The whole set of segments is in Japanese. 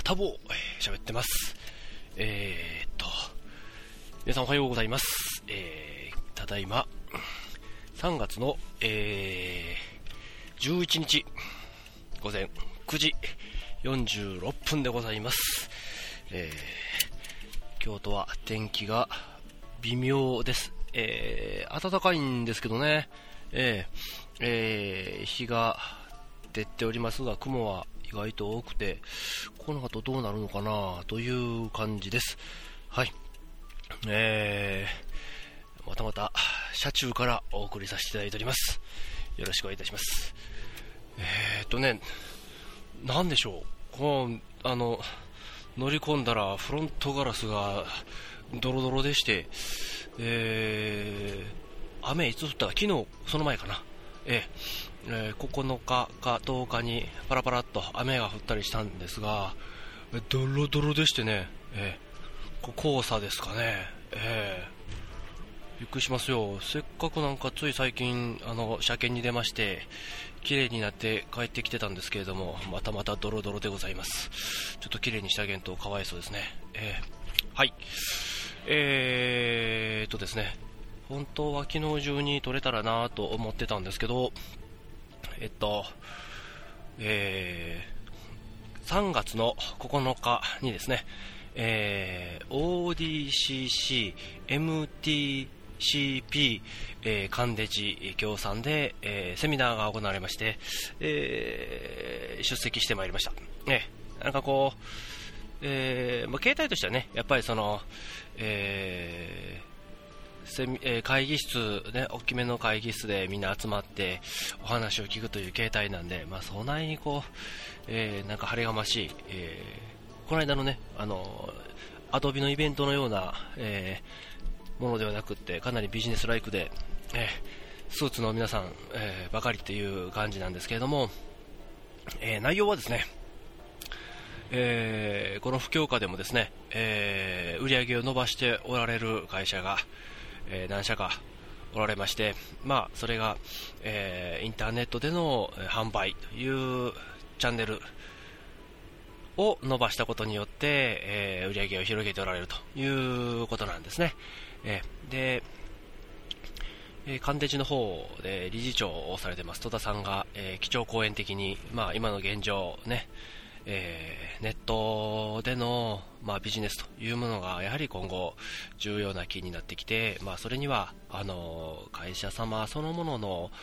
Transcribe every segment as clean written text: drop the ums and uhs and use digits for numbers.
タボを喋ってます。皆さんおはようございます。ただいま3月の、11日午前9時46分でございます。京都は天気が微妙です。暖かいんですけどね、日が出ておりますが、雲は意外と多くて、この後どうなるのかなという感じです。はい。またまた車中からお送りさせていただいております。よろしくお願いいたします。なんでしょう、乗り込んだらフロントガラスがドロドロでして、雨いつ降ったか、昨日その前かな、9日か10日にパラパラっと雨が降ったりしたんですが、ドロドロでしてね、黄砂ですかね、びっくりしますよ。せっかくなんかつい最近車検に出まして綺麗になって帰ってきてたんですけれども、またまたドロドロでございます。ちょっと綺麗にしてあげんとかわいそうですね。はいですね、本当は昨日中に撮れたらなと思ってたんですけど、3月の9日にですね、ODCC MTCP、関デジ協賛で、セミナーが行われまして、出席してまいりました。なんかこう、形態としてはね、やっぱりその、会議室ね、大きめの会議室でみんな集まってお話を聞くという形態なんで、そないにこう、なんか晴れがましい、この間のね、アドビのイベントのような、ものではなくって、かなりビジネスライクで、スーツの皆さん、ばかりっていう感じなんですけれども、内容はですね、この不況下でもですね、売り上げを伸ばしておられる会社が、何社かおられまして、それが、インターネットでの販売というチャンネルを伸ばしたことによって、売り上げを広げておられるということなんですね。で、関デジの方で理事長をされてます戸田さんが、基調講演的に、今の現状ね、ネットでの、ビジネスというものがやはり今後重要なキーになってきて、それには会社様そのものの、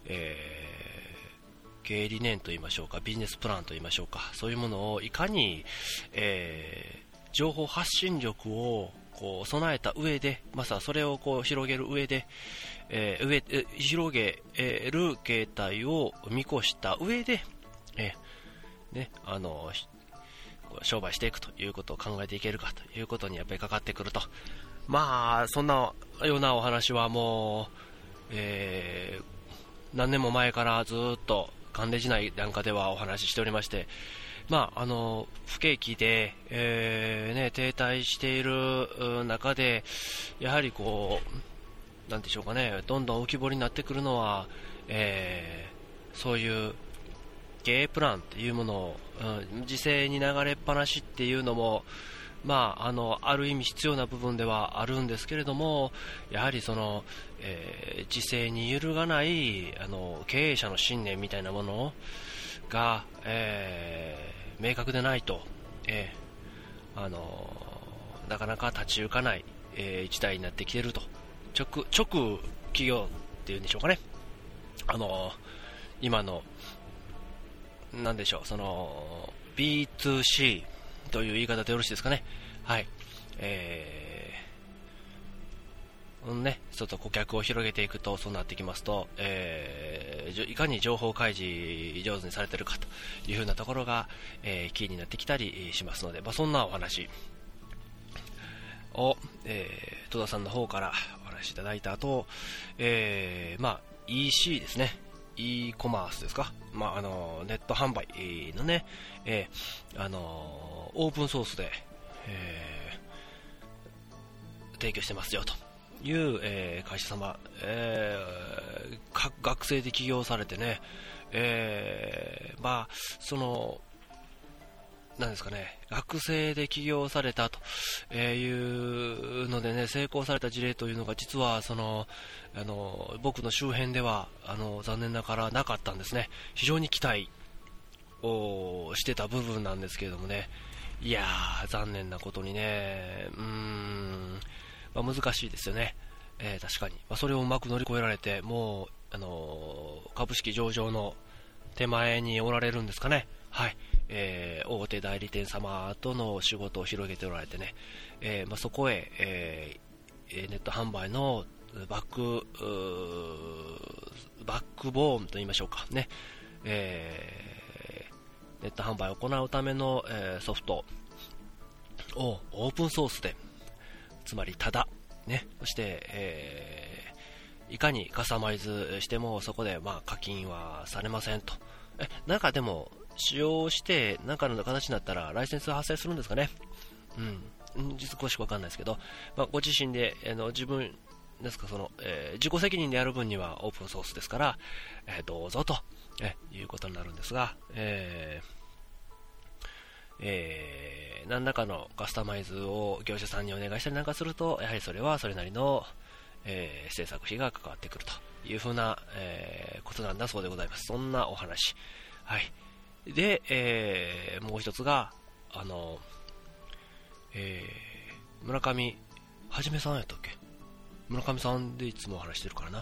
経営理念といいましょうか、ビジネスプランといいましょうか、そういうものをいかに、情報発信力をこう備えた上で、それをこう広げる上で、広げる形態を見越した上で、商売していくということを考えていけるかということにやっぱりかかってくると。そんなようなお話はもう、何年も前からずっと関デジ内なんかではお話ししておりまして、不景気で、停滞している中で、やはりこう、なんでしょうかね、どんどん浮き彫りになってくるのは、そういう経営プランっていうものを、時勢に流れっぱなしっていうのも、ある意味必要な部分ではあるんですけれども、やはりその、時勢に揺るがない経営者の信念みたいなものが、明確でないと、なかなか立ち行かない、事態になってきていると。直企業っていうんでしょうかね、今のなんでしょう、その B2C という言い方でよろしいですかね。はい。ちょっと顧客を広げていくと、そうなってきますと、いかに情報開示上手にされているかというふうなところが、キーになってきたりしますので、そんなお話を、戸田さんの方からお話しいただいた後、EC ですね。e コマースですか、ネット販売のね、オープンソースで、提供してますよという、会社様、学生で起業されてね、そのなんですかね、学生で起業されたというのでね、成功された事例というのが実は僕の周辺では残念ながらなかったんですね。非常に期待をしてた部分なんですけれどもね、いやー、残念なことにね、難しいですよね。確かに、それをうまく乗り越えられて、もう株式上場の手前におられるんですかね。はい。大手代理店様との仕事を広げておられてね、そこへ、ネット販売のバックボーンと言いましょうかね、ネット販売を行うための、ソフトをオープンソースで、つまりただ、ね、そして、いかにカスタマイズしてもそこで課金はされませんと。なんかでも使用して何かの形になったらライセンス発生するんですかね。実詳しく分かんないですけど、ご自身で自分ですか、自己責任でやる分にはオープンソースですから、どうぞと、いうことになるんですが、何らかのカスタマイズを業者さんにお願いしたりなんかすると、やはりそれはそれなりの、制作費が関わってくるというふうな、ことなんだそうでございます。そんなお話。はい。で、もう一つが、村上はじめさんやったっけ、村上さんでいつもお話してるからな。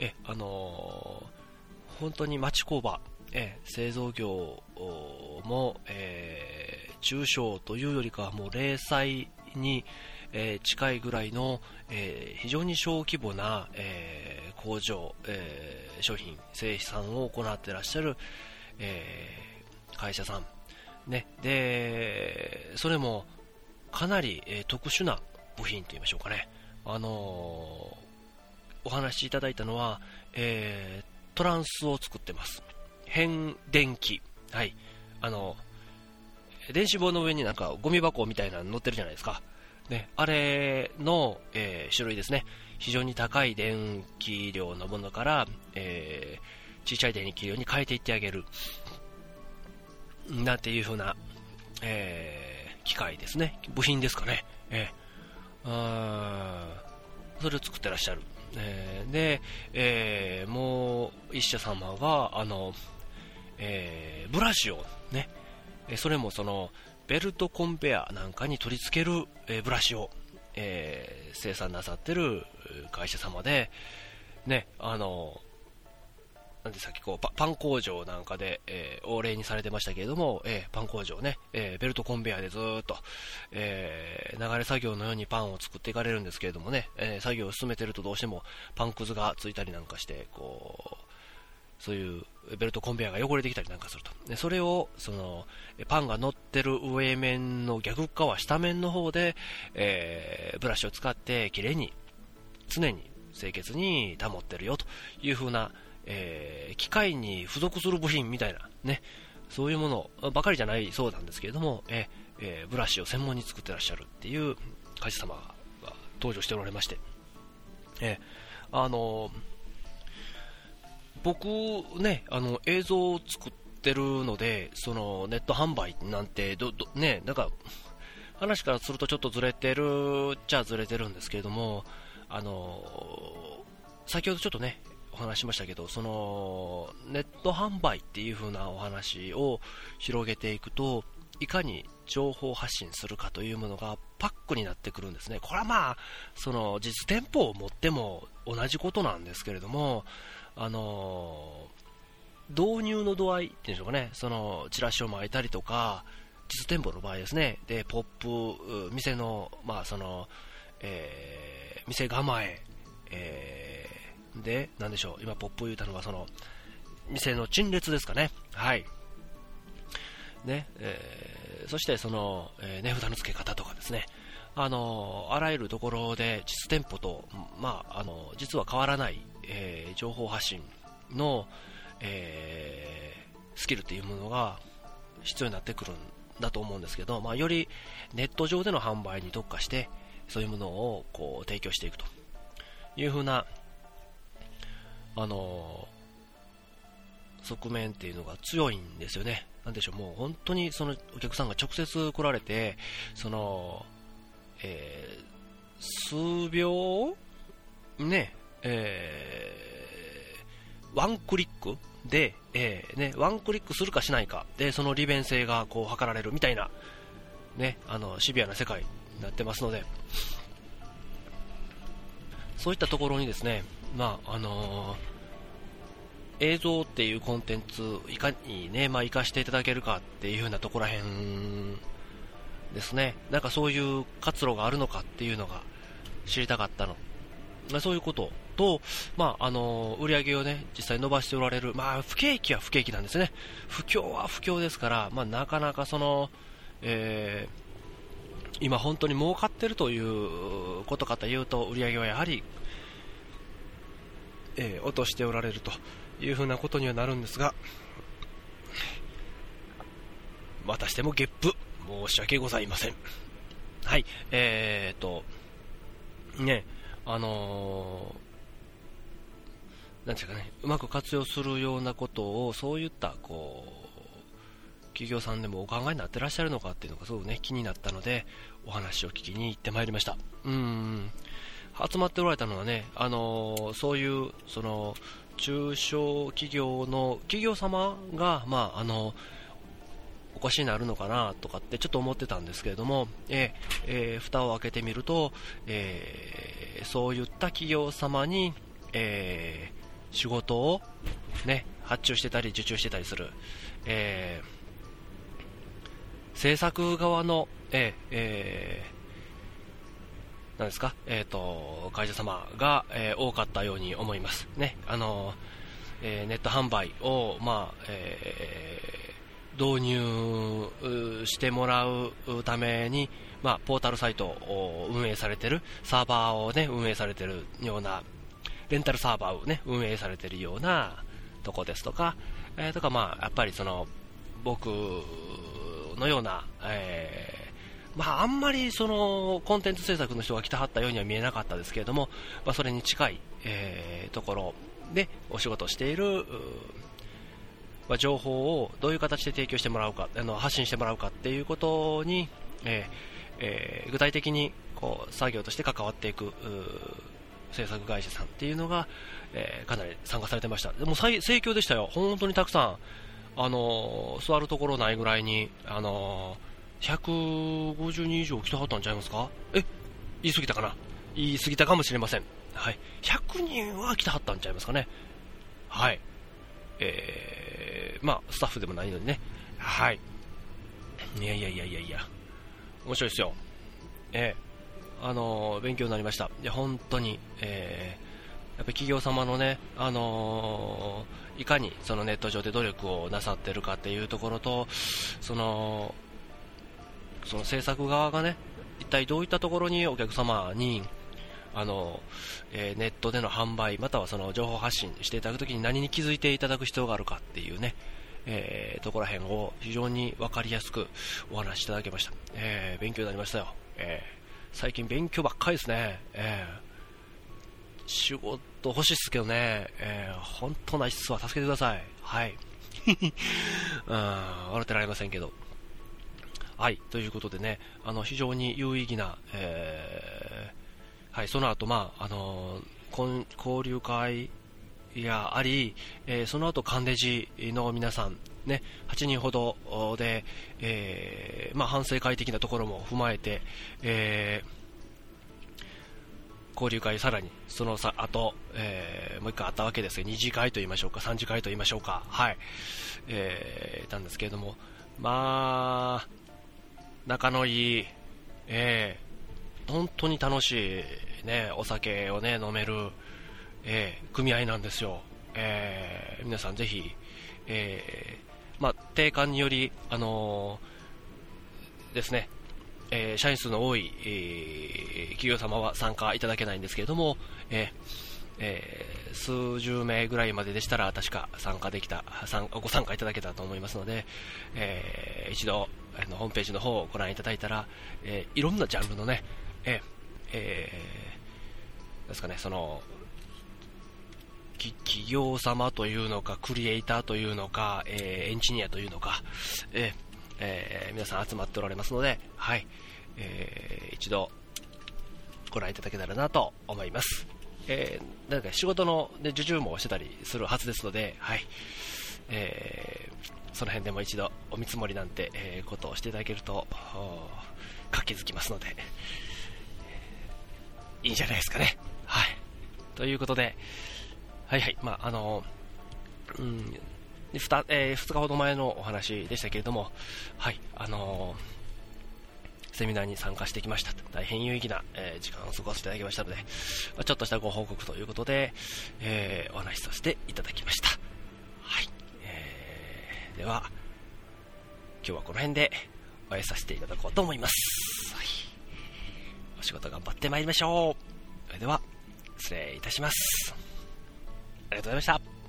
本当に町工場、製造業も、中小というよりかはもう零細に、近いぐらいの、非常に小規模な、工場、商品生産を行っていらっしゃる、会社さん、ね、でそれもかなり、特殊な部品といいましょうかね。お話しいただいたのは、トランスを作ってます。変電機、はい、電子棒の上になんかゴミ箱みたいなの乗ってるじゃないですか、ね、あれの、種類ですね。非常に高い電気量のものから、小さい電気量に変えていってあげるなんていう風な、機械ですね。部品ですかね。それを作ってらっしゃる。で、もう一社様がブラシをね、それもベルトコンベヤなんかに取り付ける、ブラシを、生産なさってる会社様で、ね、なんでさっきパン工場なんかで、お例にされてましたけれども、パン工場ね、ベルトコンベヤでずーっと、流れ作業のようにパンを作っていかれるんですけれどもね、作業を進めてるとどうしてもパンくずがついたりなんかしてそういうベルトコンベヤが汚れてきたりなんかすると。でそれをパンが乗ってる上面の逆側下面の方で、ブラシを使ってきれいに常に清潔に保ってるよという風な、機械に付属する部品みたいなね、そういうものばかりじゃないそうなんですけれども、ブラシを専門に作ってらっしゃるっていう会社様が登場しておられまして、僕ね、映像を作ってるので、ネット販売なんてね、なんか話からするとちょっとずれてるっちゃずれてるんですけれども、先ほどちょっとねお話ししましたけど、ネット販売っていう風なお話を広げていくと、いかに情報発信するかというものがパックになってくるんですね。これは実店舗を持っても同じことなんですけれども、導入の度合いっていうんでしょうかね、チラシを巻いたりとか、実店舗の場合ですね、でポップ、店の、店構え、でなんでしょう、今ポップ言うたのは店の陳列ですかね、はいね、そして値札の付け方とかですね、あらゆるところで実店舗と、実は変わらない、情報発信の、スキルというものが必要になってくるんだと思うんですけど、よりネット上での販売に特化してそういうものを提供していくというふうな側面っていうのが強いんですよね。なんでしょう、もう本当にそのお客さんが直接来られて、その、数秒ね、ワンクリックで、ワンクリックするかしないかで、その利便性がこう測られるみたいな、ね、シビアな世界になってますので、そういったところにですね、映像っていうコンテンツいかにね、活かしていただけるかっていう風なところらへんですね。なんかそういう活路があるのかっていうのが知りたかったの。そういうことと、売り上げをね、実際伸ばしておられる、不景気は不景気なんですね。不況は不況ですから、なかなかその、今本当に儲かってるということかというと、売り上げはやはり、落としておられるというふうなことにはなるんですが、またしてもゲップ申し訳ございません。はい、なんていうかね、うまく活用するようなことを、そういった企業さんでもお考えになってらっしゃるのかっていうのがすごくね、気になったので、お話を聞きに行ってまいりました。集まっておられたのはね、そういうその中小企業の企業様が、お越しになるのかなとかってちょっと思ってたんですけれども、蓋を開けてみると、そういった企業様に、仕事を、ね、発注してたり受注してたりする、制作側の、なんですか、会社様が、多かったように思いますね。ネット販売を、導入してもらうために、ポータルサイトを運営されている、サーバーを、ね、運営されているような、レンタルサーバーを、ね、運営されているようなとこですとか、やっぱりその僕のような、あんまりそのコンテンツ制作の人が来たはったようには見えなかったですけれども、それに近い、ところでお仕事をしている、情報をどういう形で提供してもらうか、発信してもらうかっていうことに、具体的に作業として関わっていく制作会社さんっていうのが、かなり参加されてました。でも盛況でしたよ。本当にたくさん、座るところないぐらいに、150人以上来てはったんちゃいますか？言い過ぎたかな？言い過ぎたかもしれません。はい。100人は来てはったんちゃいますかね。はい。スタッフでもないのにね。はい。いや。面白いですよ。勉強になりました。いや、本当に、やっぱり企業様のね、いかにそのネット上で努力をなさっているかっていうところと、その制作側がね、一体どういったところにお客様にネットでの販売またはその情報発信していただくときに何に気づいていただく必要があるかっていうね、ところら辺を非常に分かりやすくお話しいただけました。勉強になりましたよ。最近勉強ばっかりですね。仕事欲しいっすけどね、本当ないっすわ、助けてください。はい。笑ってられませんけど。はい、ということでね、非常に有意義な、はい、その後、交流会があり、その後、カンデジの皆さん、ね、8人ほどで、反省会的なところも踏まえて、交流会さらにその後、もう一回あったわけですが、2次会と言いましょうか、3次会と言いましょうか、はい、いたんですけれども、仲のいい、本当に楽しい、ね、お酒を、ね、飲める、組合なんですよ。皆さんぜひ、定款により、ですね、社員数の多い、企業様は参加いただけないんですけれども、数十名ぐらいまででしたら確かご参加いただけたと思いますので、一度ホームページの方をご覧いただいたら、いろんなジャンルのね、ですかね、その企企業様というのか、クリエイターというのか、エンジニアというのか、皆さん集まっておられますので、はい、一度ご覧いただけたらなと思います。なんか仕事の、ね、受注もしてたりするはずですので、はい、その辺でも一度お見積もりなんて、ことをしていただけると活気づきますので、いいんじゃないですかね。はい。ということで、はいはい、まあ2日ほど前のお話でしたけれども、はい、セミナーに参加してきました。大変有意義な、時間を過ごさせていただきましたので、ちょっとしたご報告ということで、お話しさせていただきました。はい。では、今日はこの辺でお会いさせていただこうと思います。はい。お仕事頑張ってまいりましょう。それでは、失礼いたします。ありがとうございました。